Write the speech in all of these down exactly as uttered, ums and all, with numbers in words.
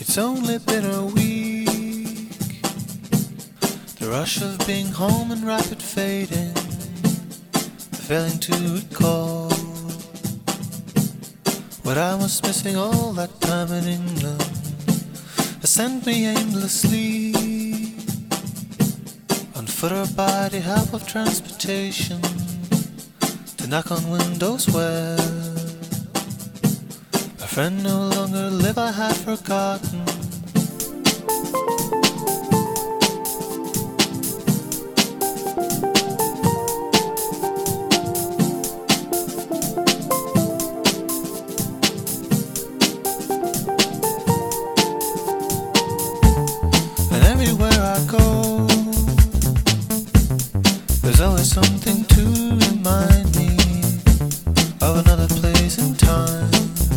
It's only been a week. The rush of being home and rapid fading, the failing to recall what I was missing all that time in England has sent me aimlessly on foot or by the help of transportation to knock on windows where my friend no longer live. I had forgotten there's always something to remind me of another place in time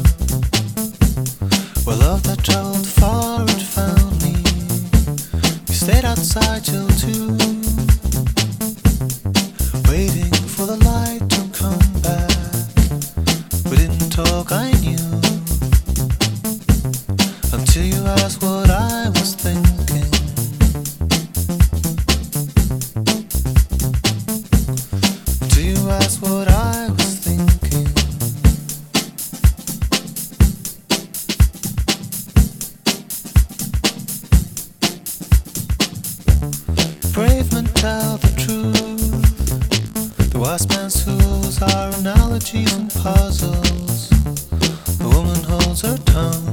where love that traveled far had found me. We stayed outside till two, waiting for the light to come back. We didn't talk, I knew, until you asked what I was thinking. That's what I was thinking. Brave men tell the truth. The wise man's fools are analogies and puzzles. The woman holds her tongue